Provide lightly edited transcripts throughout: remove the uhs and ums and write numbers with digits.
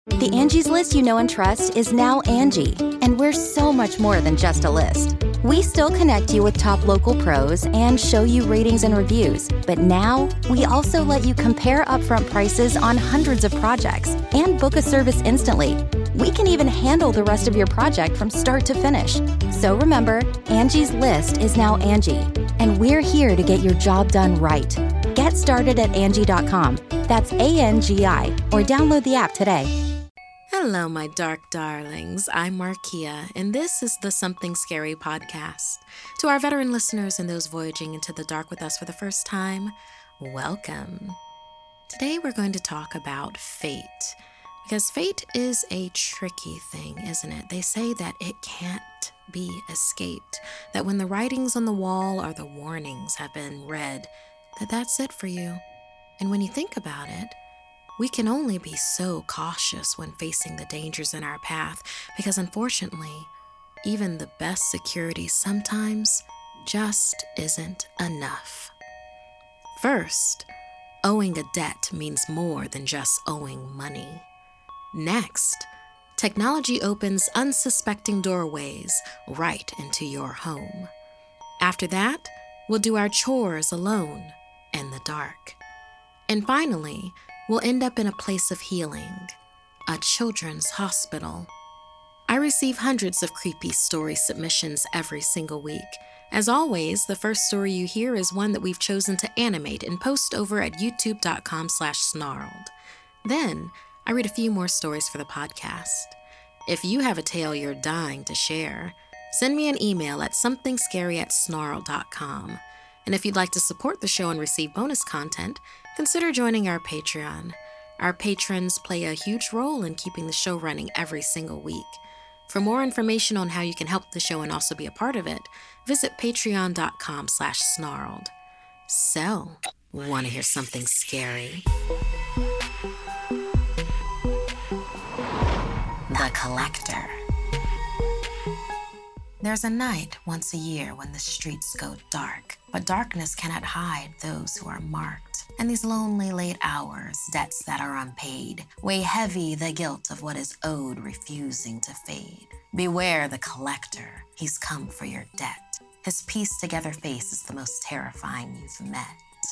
The Angie's List you know and trust is now Angie, and we're so much more than just a list. We still connect you with top local pros and show you ratings and reviews, but now we also let you compare upfront prices on hundreds of projects and book a service instantly. We can even handle the rest of your project from start to finish. So remember, Angie's List is now Angie, and we're here to get your job done right. Get started at Angie.com. That's ANGI, or download the app today. Hello, my dark darlings. I'm Markia, and this is the Something Scary podcast. To our veteran listeners and those voyaging into the dark with us for the first time, welcome. Today we're going to talk about fate, because fate is a tricky thing, isn't it? They say that it can't be escaped, that when the writings on the wall or the warnings have been read, that's it for you. And when you think about it, we can only be so cautious when facing the dangers in our path because, unfortunately, even the best security sometimes just isn't enough. First, owing a debt means more than just owing money. Next, technology opens unsuspecting doorways right into your home. After that, we'll do our chores alone in the dark. And finally, we'll end up in a place of healing, a children's hospital. I receive hundreds of creepy story submissions every single week. As always, the first story you hear is one that we've chosen to animate and post over at youtube.com/snarled. Then, I read a few more stories for the podcast. If you have a tale you're dying to share, send me an email at somethingscary@snarled.com. And if you'd like to support the show and receive bonus content, consider joining our Patreon. Our patrons play a huge role in keeping the show running every single week. For more information on how you can help the show and also be a part of it, visit patreon.com/snarled. So, want to hear something scary? The Collector. There's a night once a year when the streets go dark, but darkness cannot hide those who are marked. And these lonely late hours, debts that are unpaid, weigh heavy the guilt of what is owed refusing to fade. Beware the collector, he's come for your debt. His pieced together face is the most terrifying you've met.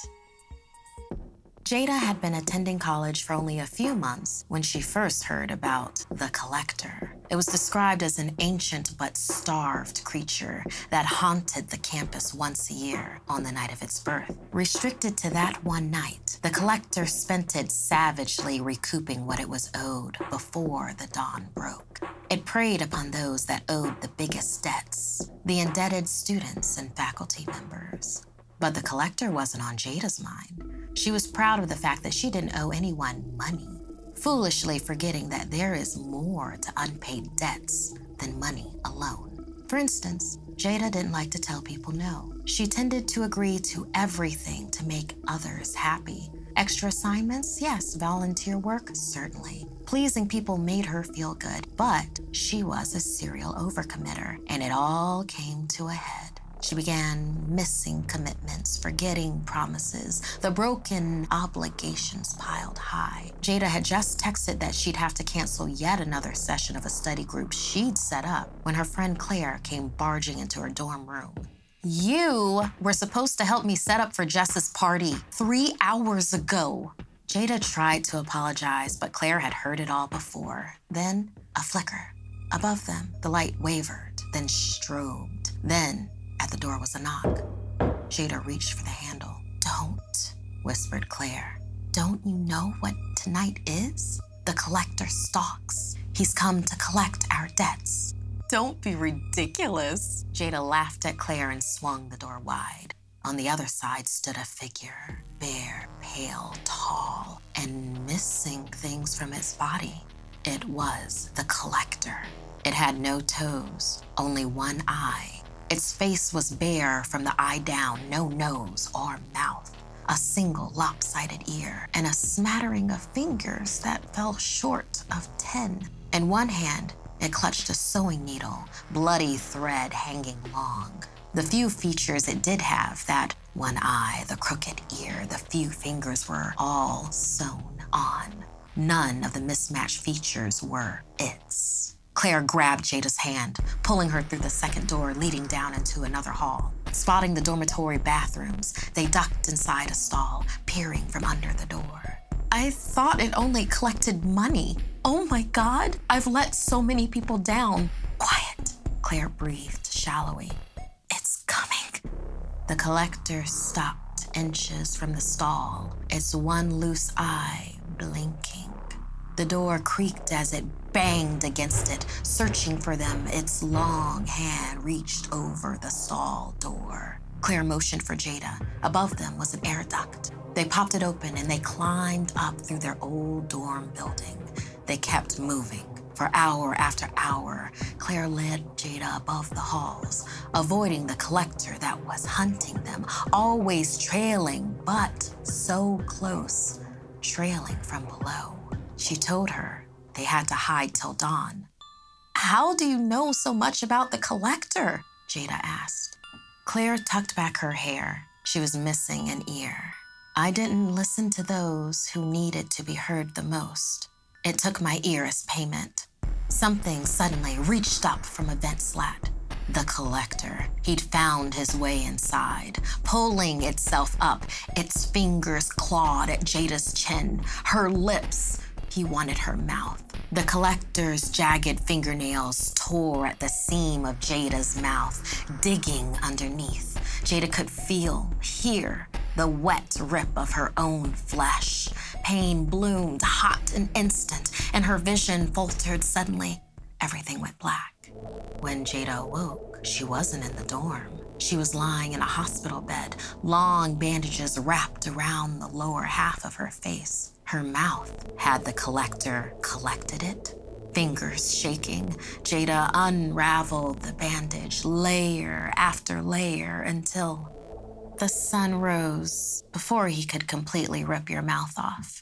Jada had been attending college for only a few months when she first heard about the Collector. It was described as an ancient but starved creature that haunted the campus once a year on the night of its birth. Restricted to that one night, the Collector spent it savagely recouping what it was owed before the dawn broke. It preyed upon those that owed the biggest debts, the indebted students and faculty members. But the Collector wasn't on Jada's mind. She was proud of the fact that she didn't owe anyone money, foolishly forgetting that there is more to unpaid debts than money alone. For instance, Jada didn't like to tell people no. She tended to agree to everything to make others happy. Extra assignments? Yes. Volunteer work? Certainly. Pleasing people made her feel good, but she was a serial overcommitter, and it all came to a head. She began missing commitments, forgetting promises. The broken obligations piled high. Jada had just texted that she'd have to cancel yet another session of a study group she'd set up when her friend Claire came barging into her dorm room. You were supposed to help me set up for Jess's party 3 hours ago. Jada tried to apologize, but Claire had heard it all before. Then, a flicker. Above them, the light wavered, then strobed. Then, at the door was a knock. Jada reached for the handle. "Don't," whispered Claire. "Don't you know what tonight is? The Collector stalks. He's come to collect our debts." "Don't be ridiculous." Jada laughed at Claire and swung the door wide. On the other side stood a figure, bare, pale, tall, and missing things from its body. It was the Collector. It had no toes, only one eye. Its face was bare from the eye down, no nose or mouth, a single lopsided ear, and a smattering of fingers that fell short of 10. In one hand, it clutched a sewing needle, bloody thread hanging long. The few features it did have, that one eye, the crooked ear, the few fingers, were all sewn on. None of the mismatched features were its. Claire grabbed Jada's hand, pulling her through the second door leading down into another hall. Spotting the dormitory bathrooms, they ducked inside a stall, peering from under the door. I thought it only collected money. Oh my God, I've let so many people down. Quiet, Claire breathed shallowly. It's coming. The collector stopped inches from the stall, its one loose eye blinking. The door creaked as it banged against it, searching for them. Its long hand reached over the stall door. Claire motioned for Jada. Above them was an air duct. They popped it open and they climbed up through their old dorm building. They kept moving. For hour after hour, Claire led Jada above the halls, avoiding the collector that was hunting them, always trailing, but so close, trailing from below. She told her they had to hide till dawn. How do you know so much about the collector? Jada asked. Claire tucked back her hair. She was missing an ear. I didn't listen to those who needed to be heard the most. It took my ear as payment. Something suddenly reached up from a vent slat. The collector. He'd found his way inside, pulling itself up. Its fingers clawed at Jada's chin, her lips. He wanted her mouth. The collector's jagged fingernails tore at the seam of Jada's mouth, digging underneath. Jada could feel, hear, the wet rip of her own flesh. Pain bloomed hot and instant, and her vision faltered suddenly. Everything went black. When Jada awoke, she wasn't in the dorm. She was lying in a hospital bed, long bandages wrapped around the lower half of her face. Her mouth. Had the collector collected it? Fingers shaking, Jada unraveled the bandage layer after layer until the sun rose before he could completely rip your mouth off.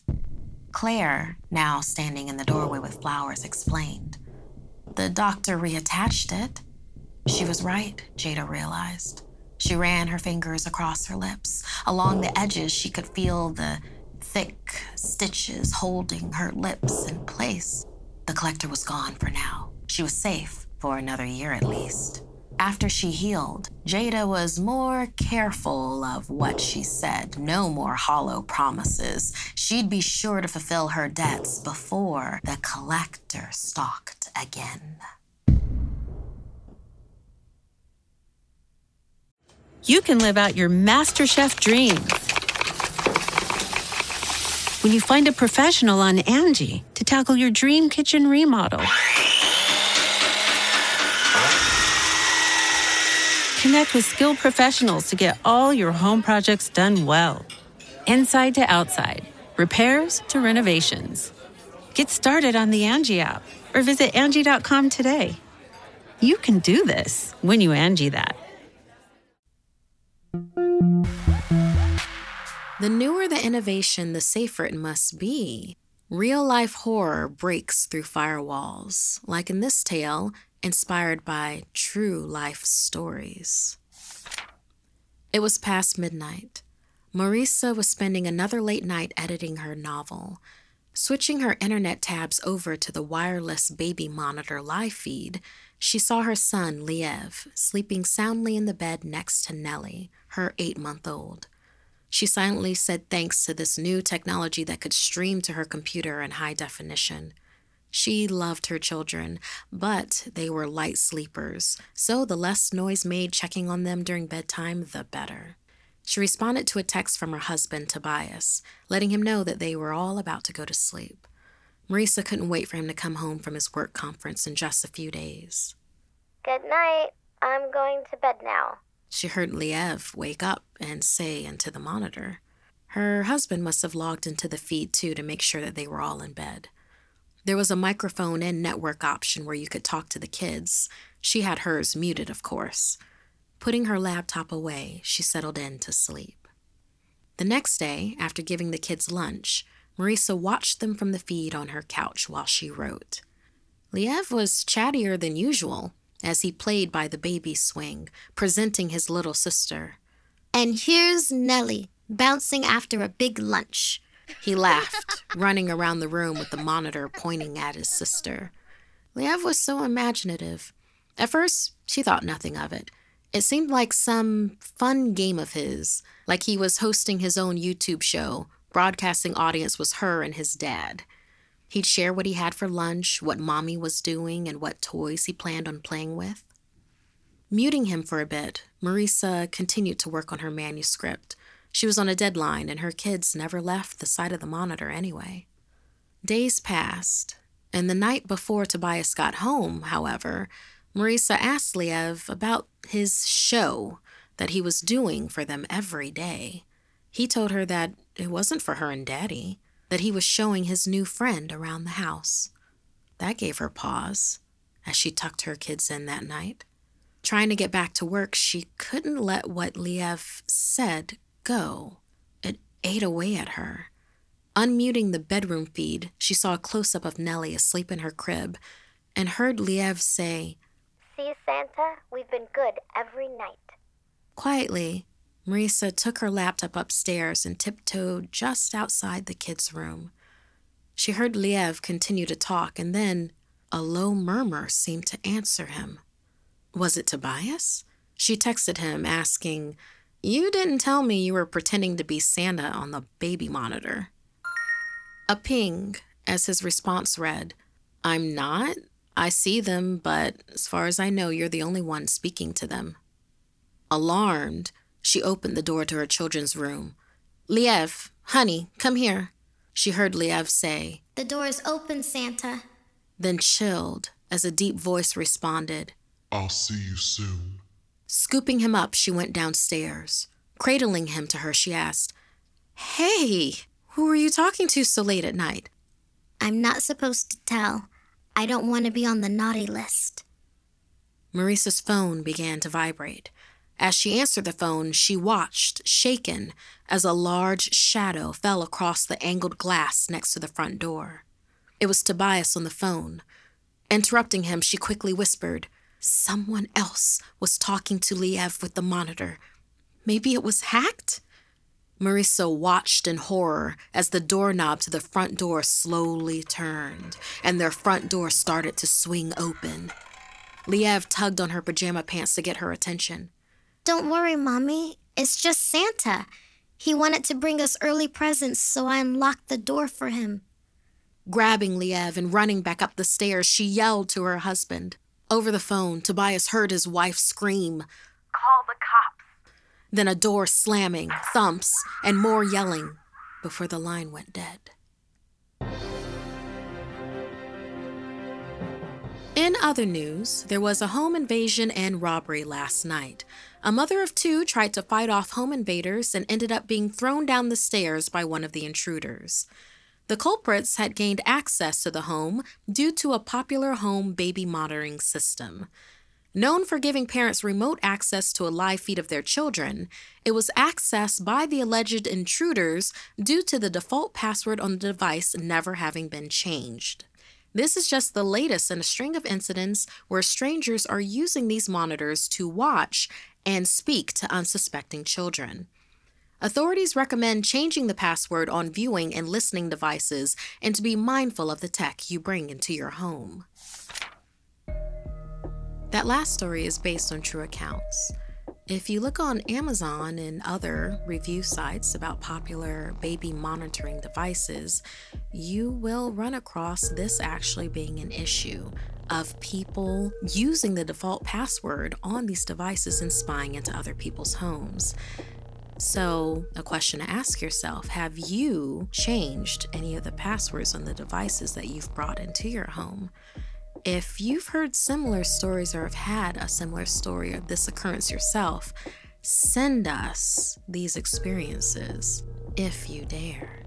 Claire, now standing in the doorway with flowers, explained. The doctor reattached it. She was right, Jada realized. She ran her fingers across her lips. Along the edges, she could feel the thick stitches holding her lips in place. The collector was gone for now. She was safe for another year at least. After she healed, Jada was more careful of what she said. No more hollow promises. She'd be sure to fulfill her debts before the collector stalked again. You can live out your MasterChef dreams when you find a professional on Angie to tackle your dream kitchen remodel. Connect with skilled professionals to get all your home projects done well. Inside to outside, repairs to renovations. Get started on the Angie app or visit Angie.com today. You can do this when you Angie that. The newer the innovation, the safer it must be. Real-life horror breaks through firewalls, like in this tale, inspired by true-life stories. It was past midnight. Marisa was spending another late night editing her novel. Switching her internet tabs over to the wireless baby monitor live feed, she saw her son, Liev, sleeping soundly in the bed next to Nellie, her 8-month-old. She silently said thanks to this new technology that could stream to her computer in high definition. She loved her children, but they were light sleepers, so the less noise made checking on them during bedtime, the better. She responded to a text from her husband, Tobias, letting him know that they were all about to go to sleep. Marisa couldn't wait for him to come home from his work conference in just a few days. Good night. I'm going to bed now. She heard Liev wake up and say into the monitor. Her husband must have logged into the feed, too, to make sure that they were all in bed. There was a microphone and network option where you could talk to the kids. She had hers muted, of course. Putting her laptop away, she settled in to sleep. The next day, after giving the kids lunch, Marisa watched them from the feed on her couch while she wrote. Liev was chattier than usual as he played by the baby swing, presenting his little sister. And here's Nellie, bouncing after a big lunch. He laughed, running around the room with the monitor pointing at his sister. Liev was so imaginative. At first, she thought nothing of it. It seemed like some fun game of his, like he was hosting his own YouTube show. Broadcasting audience was her and his dad. He'd share what he had for lunch, what Mommy was doing, and what toys he planned on playing with. Muting him for a bit, Marisa continued to work on her manuscript. She was on a deadline, and her kids never left the side of the monitor anyway. Days passed, and the night before Tobias got home, however, Marisa asked Liev about his show that he was doing for them every day. He told her that it wasn't for her and Daddy, that he was showing his new friend around the house. That gave her pause as she tucked her kids in that night. Trying to get back to work, she couldn't let what Liev said go. It ate away at her. Unmuting the bedroom feed, she saw a close-up of Nellie asleep in her crib and heard Liev say, "See, Santa, we've been good every night." Quietly, Marisa took her laptop upstairs and tiptoed just outside the kids' room. She heard Liev continue to talk, and then a low murmur seemed to answer him. Was it Tobias? She texted him, asking, "You didn't tell me you were pretending to be Santa on the baby monitor." A ping, as his response read, "I'm not. I see them, but as far as I know, you're the only one speaking to them." Alarmed, she opened the door to her children's room. "Liev, honey, come here," she heard Liev say. "The door is open, Santa." Then chilled as a deep voice responded, "I'll see you soon." Scooping him up, she went downstairs. Cradling him to her, she asked, "Hey, who are you talking to so late at night?" "I'm not supposed to tell. I don't want to be on the naughty list." Marisa's phone began to vibrate. As she answered the phone, she watched, shaken, as a large shadow fell across the angled glass next to the front door. It was Tobias on the phone. Interrupting him, she quickly whispered, "Someone else was talking to Liev with the monitor. Maybe it was hacked?" Marisa watched in horror as the doorknob to the front door slowly turned, and their front door started to swing open. Liev tugged on her pajama pants to get her attention. "Don't worry, Mommy. It's just Santa. He wanted to bring us early presents, so I unlocked the door for him." Grabbing Liev and running back up the stairs, she yelled to her husband. Over the phone, Tobias heard his wife scream, "Call the cops." Then a door slamming, thumps, and more yelling before the line went dead. In other news, there was a home invasion and robbery last night. A mother of two tried to fight off home invaders and ended up being thrown down the stairs by one of the intruders. The culprits had gained access to the home due to a popular home baby monitoring system. Known for giving parents remote access to a live feed of their children, it was accessed by the alleged intruders due to the default password on the device never having been changed. This is just the latest in a string of incidents where strangers are using these monitors to watch and speak to unsuspecting children. Authorities recommend changing the password on viewing and listening devices and to be mindful of the tech you bring into your home. That last story is based on true accounts. If you look on Amazon and other review sites about popular baby monitoring devices, you will run across this actually being an issue of people using the default password on these devices and spying into other people's homes. So, a question to ask yourself, have you changed any of the passwords on the devices that you've brought into your home? If you've heard similar stories or have had a similar story of this occurrence yourself, send us these experiences if you dare.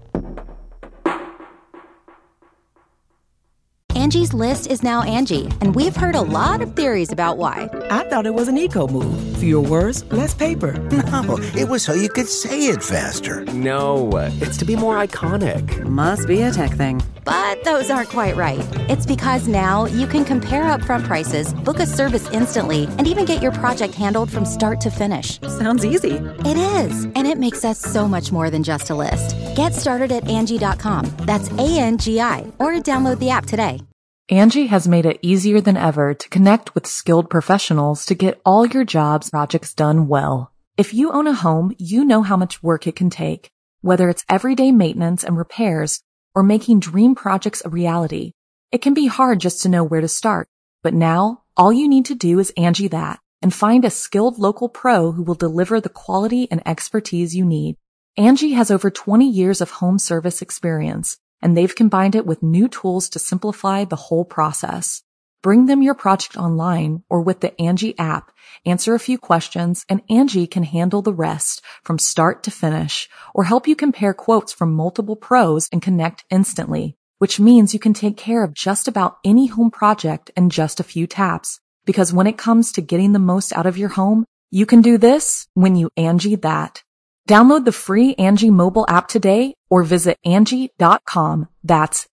Angie's List is now Angie, and we've heard a lot of theories about why. I thought it was an eco move. Fewer words, less paper. No, it was so you could say it faster. No, it's to be more iconic. Must be a tech thing. But those aren't quite right. It's because now you can compare upfront prices, book a service instantly, and even get your project handled from start to finish. Sounds easy. It is, and it makes us so much more than just a list. Get started at Angie.com. That's ANGI, or download the app today. Angie has made it easier than ever to connect with skilled professionals to get all your jobs projects done well. If you own a home, you know how much work it can take, whether it's everyday maintenance and repairs or making dream projects a reality. It can be hard just to know where to start, but now all you need to do is Angie that and find a skilled local pro who will deliver the quality and expertise you need. Angie has over 20 years of home service experience, and they've combined it with new tools to simplify the whole process. Bring them your project online or with the Angie app, answer a few questions, and Angie can handle the rest from start to finish, or help you compare quotes from multiple pros and connect instantly, which means you can take care of just about any home project in just a few taps. Because when it comes to getting the most out of your home, you can do this when you Angie that. Download the free Angie mobile app today or visit Angie.com. That's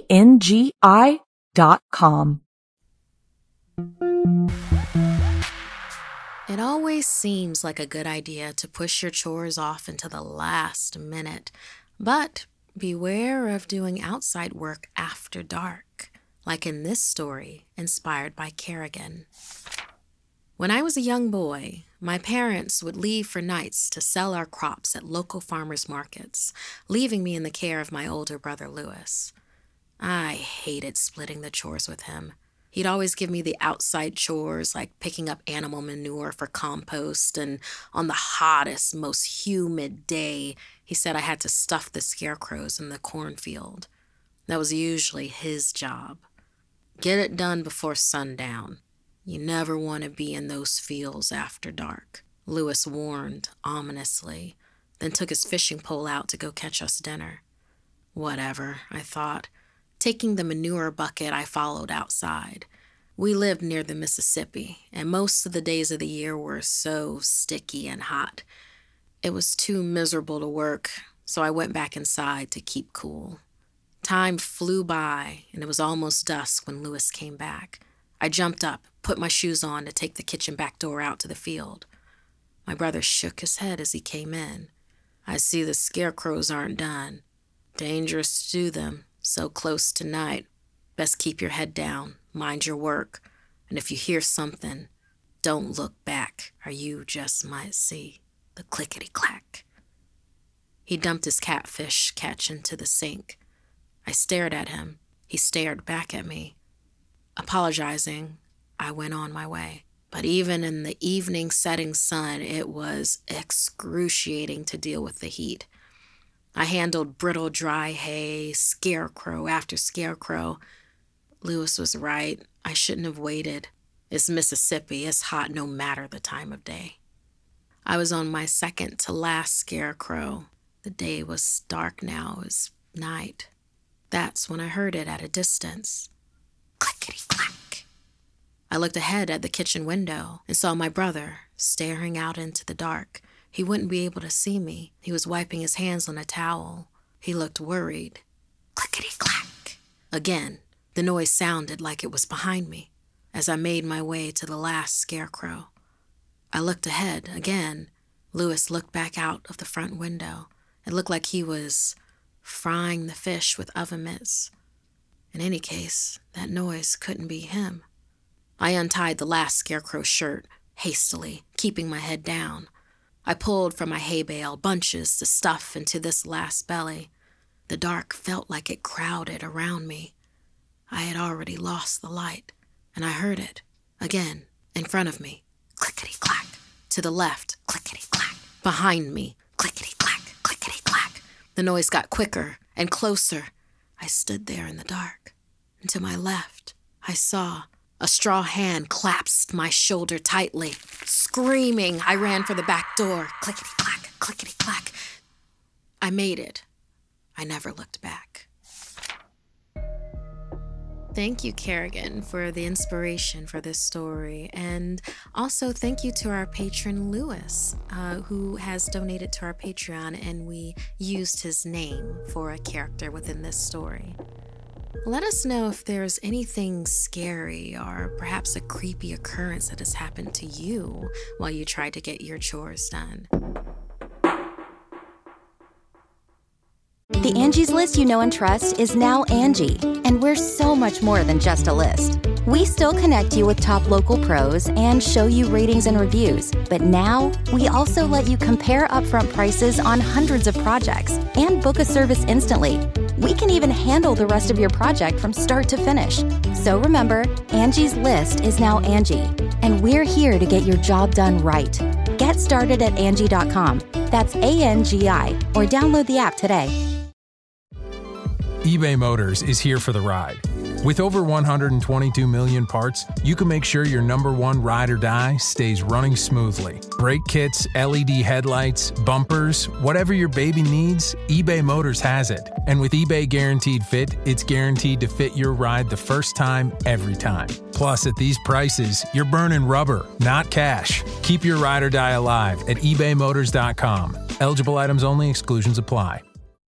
ANGI.com. It always seems like a good idea to push your chores off into the last minute, but beware of doing outside work after dark, like in this story inspired by Kerrigan. When I was a young boy, my parents would leave for nights to sell our crops at local farmers markets, leaving me in the care of my older brother, Lewis. I hated splitting the chores with him. He'd always give me the outside chores, like picking up animal manure for compost, and on the hottest, most humid day, he said I had to stuff the scarecrows in the cornfield. That was usually his job. Get it done before sundown. You never want to be in those fields after dark, Lewis warned ominously, then took his fishing pole out to go catch us dinner. Whatever, I thought. Taking the manure bucket, I followed outside. We lived near the Mississippi, and most of the days of the year were so sticky and hot. It was too miserable to work, so I went back inside to keep cool. Time flew by, and it was almost dusk when Lewis came back. I jumped up, put my shoes on to take the kitchen back door out to the field. My brother shook his head as he came in. I see the scarecrows aren't done. Dangerous to do them, so close to night. Best keep your head down, mind your work, and if you hear something, don't look back, or you just might see the clickety-clack. He dumped his catfish catch into the sink. I stared at him. He stared back at me. Apologizing, I went on my way. But even in the evening setting sun, it was excruciating to deal with the heat. I handled brittle, dry hay, scarecrow after scarecrow. Lewis was right. I shouldn't have waited. It's Mississippi. It's hot no matter the time of day. I was on my second to last scarecrow. The day was dark now. It was night. That's when I heard it at a distance. Clickety-clack. I looked ahead at the kitchen window and saw my brother staring out into the dark. He wouldn't be able to see me. He was wiping his hands on a towel. He looked worried. Clickety-clack. Again, the noise sounded like it was behind me as I made my way to the last scarecrow. I looked ahead again. Lewis looked back out of the front window. It looked like he was frying the fish with oven mitts. In any case, that noise couldn't be him. I untied the last scarecrow shirt hastily, keeping my head down. I pulled from my hay bale bunches to stuff into this last belly. The dark felt like it crowded around me. I had already lost the light, and I heard it, again, in front of me. Clickety-clack. To the left, clickety-clack. Behind me, clickety-clack, clickety-clack. The noise got quicker and closer. I stood there in the dark, and to my left, I saw a straw hand clasped my shoulder tightly. Screaming, I ran for the back door. Clickety-clack, clickety-clack. I made it. I never looked back. Thank you, Kerrigan, for the inspiration for this story. And also thank you to our patron, Lewis, who has donated to our Patreon, and we used his name for a character within this story. Let us know if there's anything scary or perhaps a creepy occurrence that has happened to you while you try to get your chores done. The Angie's List you know and trust is now Angie, and we're so much more than just a list. We still connect you with top local pros and show you ratings and reviews, but now we also let you compare upfront prices on hundreds of projects and book a service instantly. We can even handle the rest of your project from start to finish. So remember, Angie's List is now Angie, and we're here to get your job done right. Get started at Angie.com. That's ANGI, or download the app today. eBay Motors is here for the ride. With over 122 million parts, you can make sure your number one ride or die stays running smoothly. Brake kits, LED headlights, bumpers, whatever your baby needs, eBay Motors has it. And with eBay Guaranteed Fit, it's guaranteed to fit your ride the first time, every time. Plus, at these prices, you're burning rubber, not cash. Keep your ride or die alive at ebaymotors.com. Eligible items only. Exclusions apply.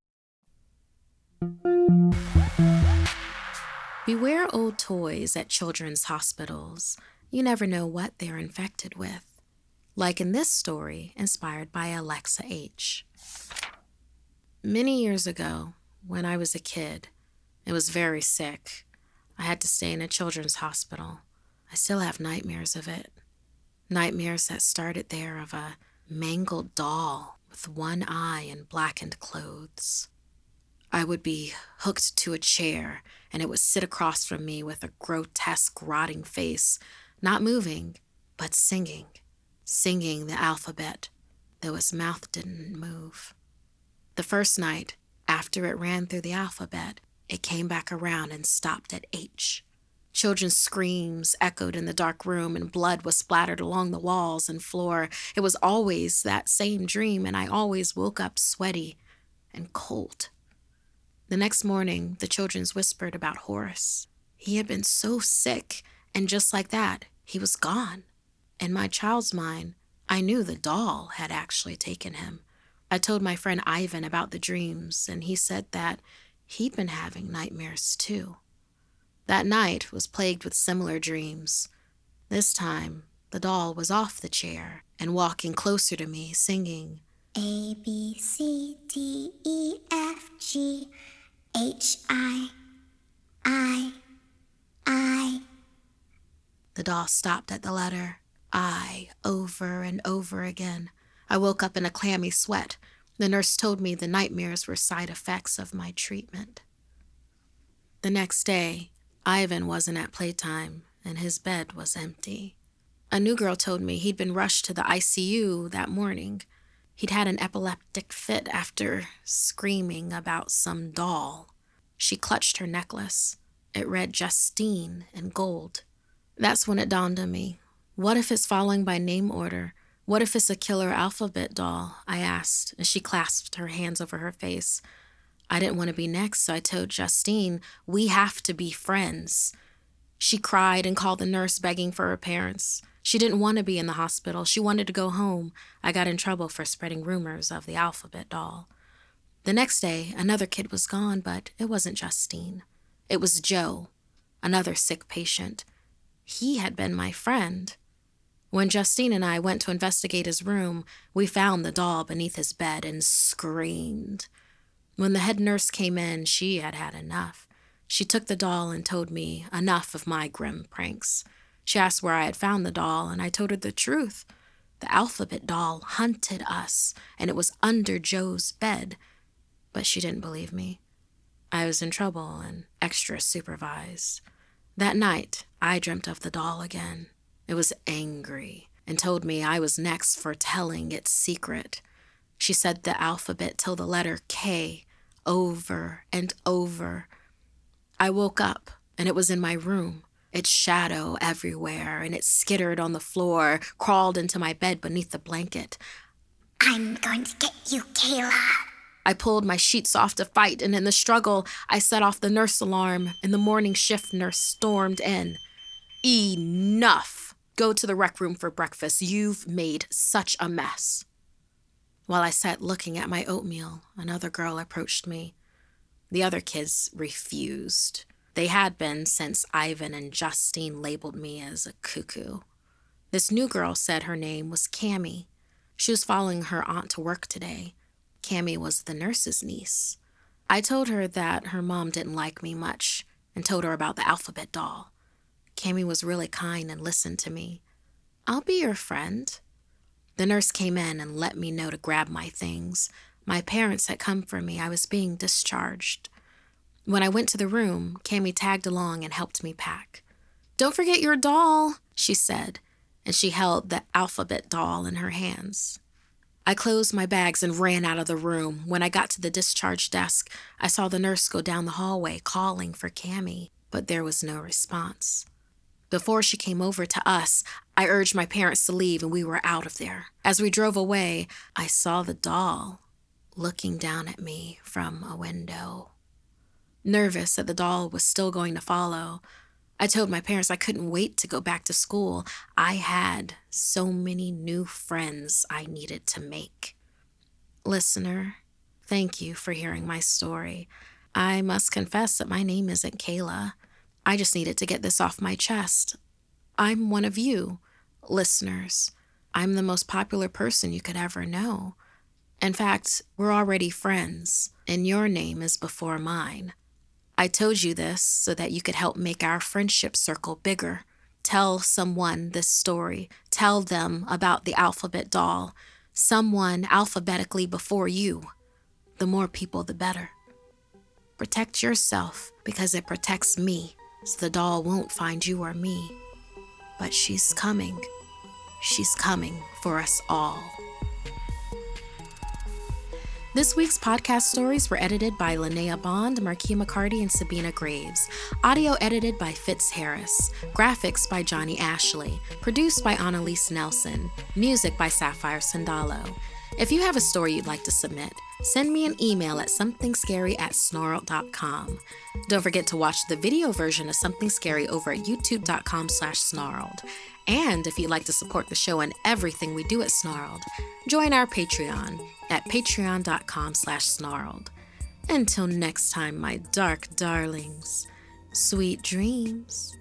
Beware old toys at children's hospitals. You never know what they're infected with. Like in this story, inspired by Alexa H. Many years ago, when I was a kid, I was very sick. I had to stay in a children's hospital. I still have nightmares of it. Nightmares that started there of a mangled doll with one eye and blackened clothes. I would be hooked to a chair, and it would sit across from me with a grotesque, rotting face, not moving, but singing the alphabet, though its mouth didn't move. The first night, after it ran through the alphabet, it came back around and stopped at H. Children's screams echoed in the dark room, and blood was splattered along the walls and floor. It was always that same dream, and I always woke up sweaty and cold. The next morning, the children whispered about Horace. He had been so sick, and just like that, he was gone. In my child's mind, I knew the doll had actually taken him. I told my friend Ivan about the dreams, and he said that he'd been having nightmares too. That night was plagued with similar dreams. This time, the doll was off the chair and walking closer to me, singing, A, B, C, D, E, F, G, H, I. The doll stopped at the letter I over and over again. I woke up in a clammy sweat. The nurse told me the nightmares were side effects of my treatment. The next day, Ivan wasn't at playtime, and his bed was empty. A new girl told me he'd been rushed to the ICU that morning. He'd had an epileptic fit after screaming about some doll. She clutched her necklace. It read Justine in gold. That's when it dawned on me. What if it's following by name order? What if it's a killer alphabet doll? I asked, as she clasped her hands over her face. I didn't want to be next, so I told Justine, we have to be friends. She cried and called the nurse, begging for her parents. She didn't want to be in the hospital. She wanted to go home. I got in trouble for spreading rumors of the alphabet doll. The next day, another kid was gone, but it wasn't Justine. It was Joe, another sick patient. He had been my friend. When Justine and I went to investigate his room, we found the doll beneath his bed and screamed. When the head nurse came in, she had had enough. She took the doll and told me enough of my grim pranks. She asked where I had found the doll, and I told her the truth. The alphabet doll hunted us, and it was under Joe's bed. But she didn't believe me. I was in trouble and extra supervised. That night, I dreamt of the doll again. It was angry and told me I was next for telling its secret. She said the alphabet till the letter K over and over. I woke up, and it was in my room. Its shadow everywhere, and it skittered on the floor, crawled into my bed beneath the blanket. I'm going to get you, Kayla. I pulled my sheets off to fight, and in the struggle, I set off the nurse alarm, and the morning shift nurse stormed in. Enough! Go to the rec room for breakfast. You've made such a mess. While I sat looking at my oatmeal, another girl approached me. The other kids refused. They had been since Ivan and Justine labeled me as a cuckoo. This new girl said her name was Cammie. She was following her aunt to work today. Cammie was the nurse's niece. I told her that her mom didn't like me much and told her about the alphabet doll. Cammy was really kind and listened to me. "I'll be your friend." The nurse came in and let me know to grab my things. My parents had come for me. I was being discharged. When I went to the room, Cammy tagged along and helped me pack. "Don't forget your doll," she said, and she held the alphabet doll in her hands. I closed my bags and ran out of the room. When I got to the discharge desk, I saw the nurse go down the hallway calling for Cammy, but there was no response. Before she came over to us, I urged my parents to leave and we were out of there. As we drove away, I saw the doll looking down at me from a window. Nervous that the doll was still going to follow, I told my parents I couldn't wait to go back to school. I had so many new friends I needed to make. Listener, thank you for hearing my story. I must confess that my name isn't Kayla. I just needed to get this off my chest. I'm one of you, listeners. I'm the most popular person you could ever know. In fact, we're already friends, and your name is before mine. I told you this so that you could help make our friendship circle bigger. Tell someone this story. Tell them about the alphabet doll. Someone alphabetically before you. The more people, the better. Protect yourself because it protects me, so the doll won't find you or me. But she's coming. She's coming for us all. This week's podcast stories were edited by Linnea Bond, Marquia McCarty, and Sabina Graves. Audio edited by Fitz Harris. Graphics by Johnny Ashley. Produced by Annalise Nelson. Music by Sapphire Sandalo. If you have a story you'd like to submit, send me an email at somethingscary@snarled.com. Don't forget to watch the video version of Something Scary over at youtube.com/snarled. And if you'd like to support the show and everything we do at Snarled, join our Patreon at patreon.com/snarled. Until next time, my dark darlings, sweet dreams.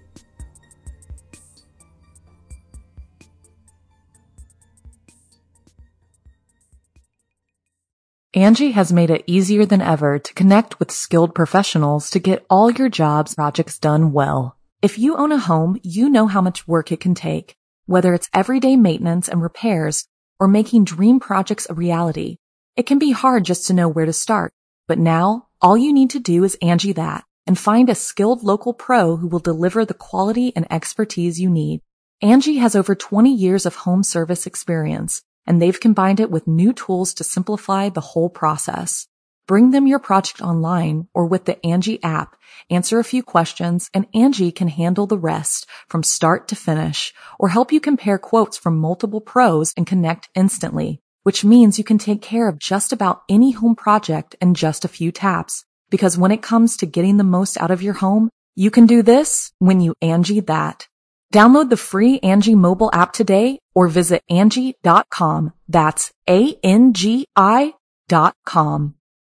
Angie has made it easier than ever to connect with skilled professionals to get all your jobs projects done well. If you own a home, you know how much work it can take, whether it's everyday maintenance and repairs or making dream projects a reality. It can be hard just to know where to start, but now all you need to do is Angie that and find a skilled local pro who will deliver the quality and expertise you need. Angie has over 20 years of home service experience, and they've combined it with new tools to simplify the whole process. Bring them your project online or with the Angie app, answer a few questions, and Angie can handle the rest from start to finish or help you compare quotes from multiple pros and connect instantly, which means you can take care of just about any home project in just a few taps. Because when it comes to getting the most out of your home, you can do this when you Angie that. Download the free Angie mobile app today or visit Angie.com. That's ANGI.com.